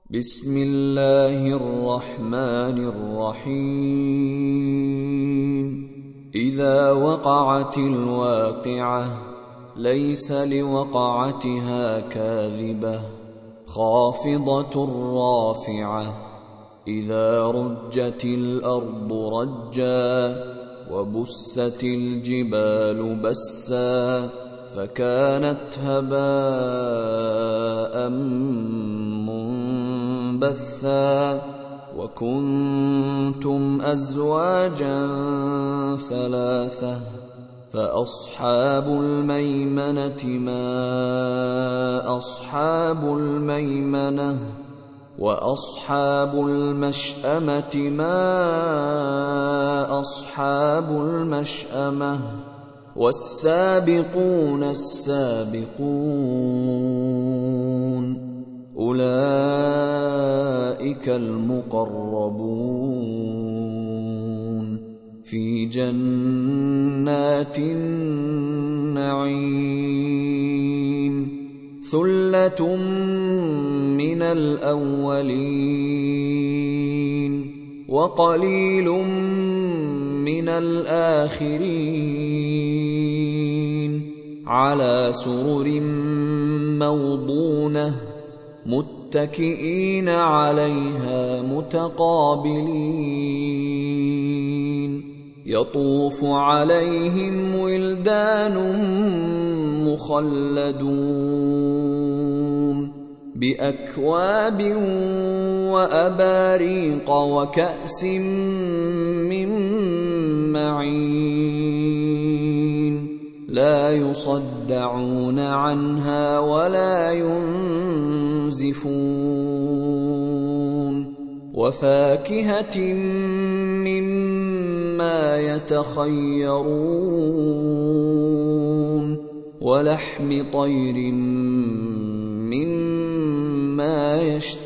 بسم الله الرحمن الرحيم إذا وقعت الواقعة ليس لوقعتها كاذبة خافضة رافعة إذا رجت الأرض رجا وبست الجبال بسا فكانت هباء منبثا وكنتم أزواجا ثلاثة فأصحاب الميمنة ما أصحاب الميمنة وأصحاب المشأمة ما أصحاب المشأمة والسابقون السابقون أولئك المقربون في جنات النعيم ثلة من الأولين وقليل من الآخرين على سرر موضونة متكئين عليها متقابلين يطوف عليهم ولدان مخلدون بأكواب وأباريق وكأس من معين لا يصدعون عنها ولا ينزفون وفاكهة مما يتخيرون ولحم طير مما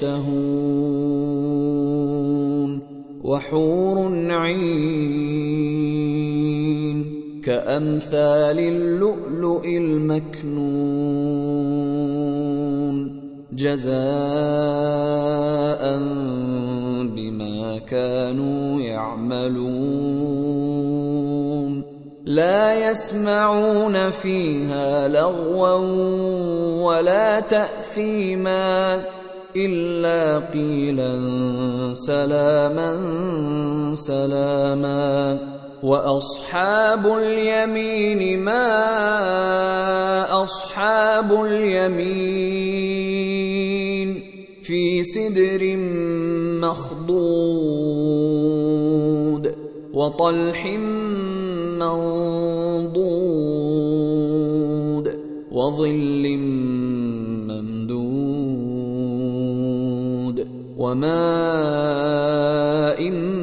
يشتهون وحور عين كأمثال اللؤلؤ المكنون جزاء بما كانوا يعملون لا يسمعون فيها لغوا ولا تأثيما إلا قيلا سلاما سلاما وأصحاب اليمين ما أصحاب اليمين في سدر مخضود وطلح منضود وظل ممدود وماء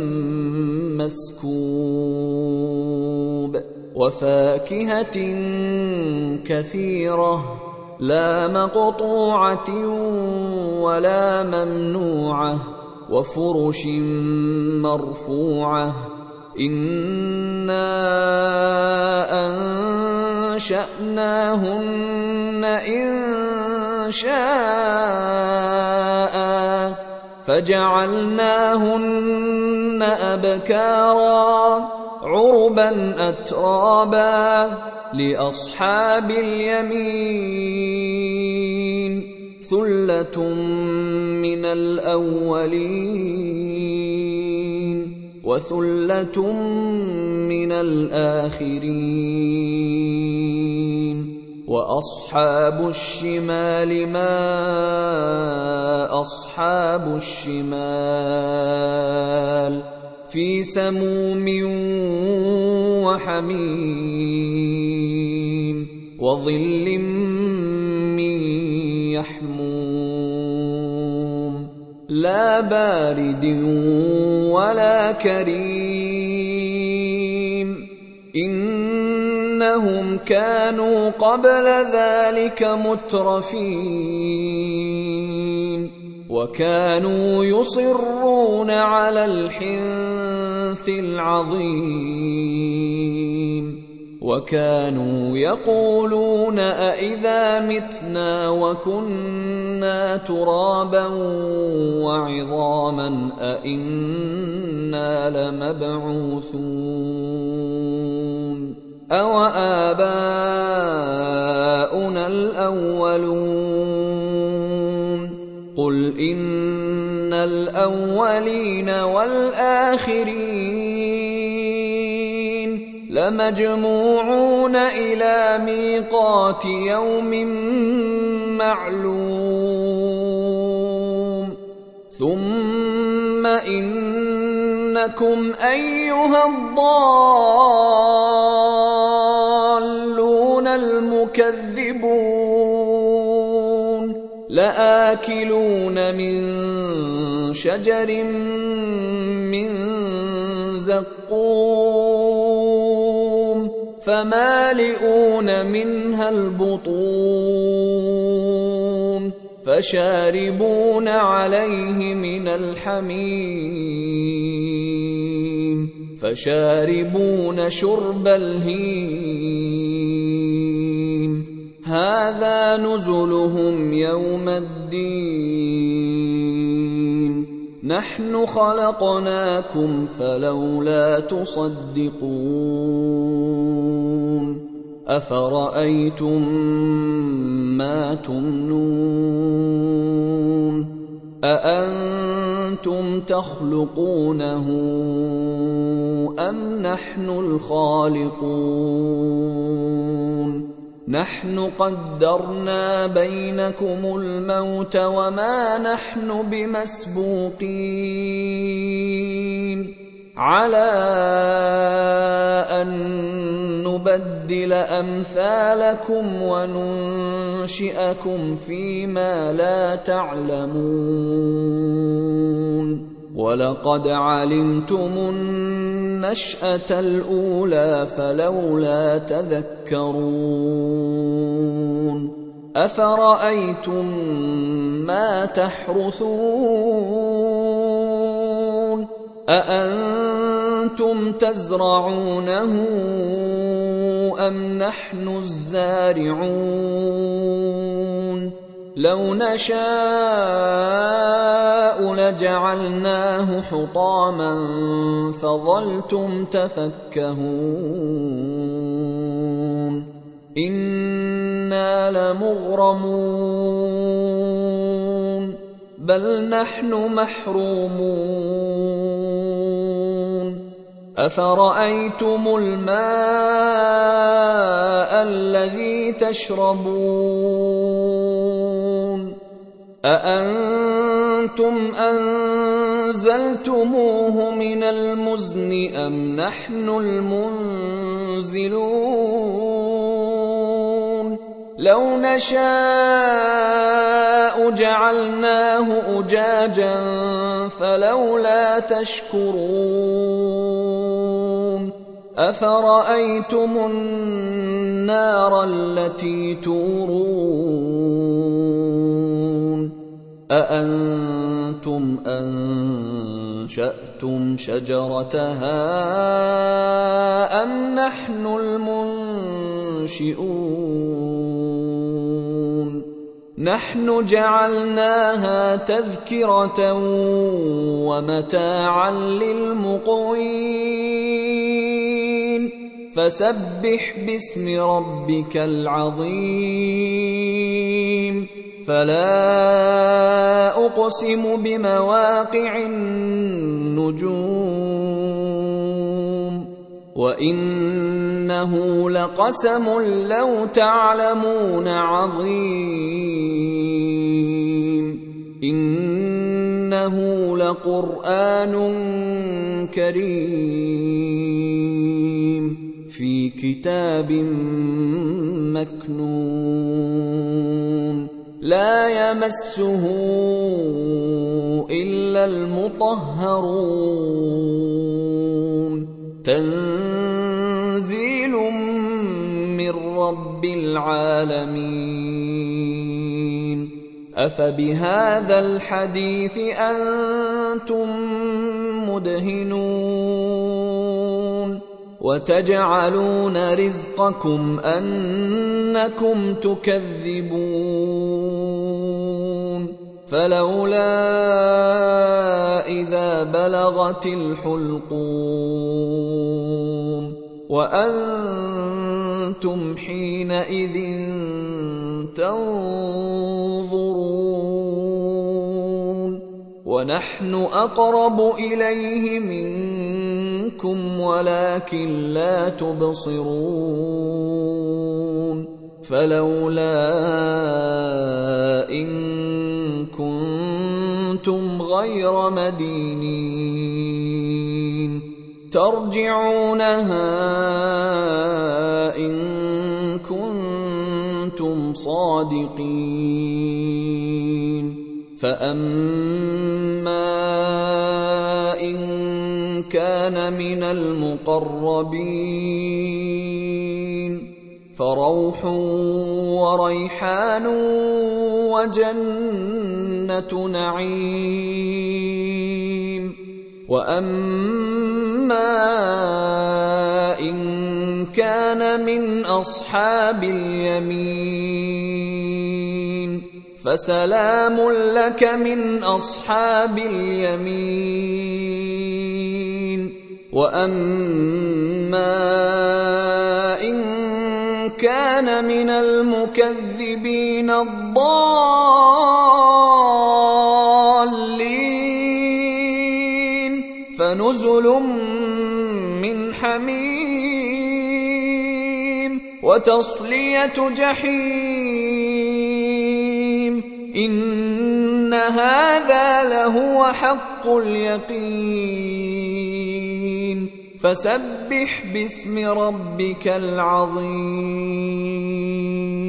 مسكوب وفاكهة كثيرة لا مقطوعة ولا ممنوعة وفرش مرفوعة إنا أنشأناهن إنشاء فجعلناهن أبكارا عربا أترابا لأصحاب اليمين ثلة من الأولين وثلة من الآخرين وأصحاب الشمال ما أصحاب الشمال في سموم وحميم وظل من يحموم لا بارد ولا كريم إنهم كانوا قبل ذلك مترفين وكانوا يصرون على الحنث العظيم وكانوا يقولون أإذا متنا وكنا ترابا وعظاما أإنا لمبعوثون أوآباؤنا الأولون قل إن الأولين والآخرين لمجموعون إلى ميقات يوم معلوم ثم إنكم أيها الضالون المكذبون لآكلون من شجر من زقوم فمالئون منها البطون فشاربون عليه من الحميم فشاربون شرب الهيم هذا نزلهم يوم الدين نحن خلقناكم فلولا تصدقون أفرأيتم ما تمنون أأنتم تخلقونه أم نحن الخالقون نحن قدرنا بينكم الموت وما نحن بمسبوقين على أن نبدل أمثالكم وننشئكم فيما لا تعلمون ولقد علمتم النشأة الأولى فلولا تذكرون أفرأيتم ما تحرثون أأنتم تزرعونه أم نحن الزارعون لو نشاء لجعلناه حطاما فظلتم تفكهون إنا لمغرمون بل نحن محرومون أفرأيتم الماء الذي تشربون أأنتم أنزلتموه من المزن أم نحن المنزلون لو نشاء جعلناه أجاجا فلولا تشكرون أفرأيتم النار التي تورون أأنتم أنشأتم شجرتها أم نحن المنشئون نحن جعلناها تذكرة ومتاعا للمقوين فسبح باسم ربك العظيم فلا أقسم بمواقع النجوم وإنه لقسم لو تعلمون عظيم إنه لقرآن كريم في كتاب مكنون لا يمسه إلا المطهرون تنزيل من رب العالمين أفبهذا الحديث أنتم مدهنون وتجعلون رزقكم أنكم تكذبون فلولا إذا بلغت الحلقوم وأنتم حينئذ تنظرون ونحن أقرب إليه منكم ولكن لا تبصرون فلولا إن كنتم غير مدينين ترجعونها إن كنتم صادقين فأما إن كان من المقربين فروح وريحان وجنة نعيم وأما إن كان من أصحاب اليمين فسلام لك من أصحاب اليمين وأما إن كان من المكذبين الضالين فنزل من حميم وتصلية جحيم إن هذا لهو حق اليقين فسبح باسم ربك العظيم.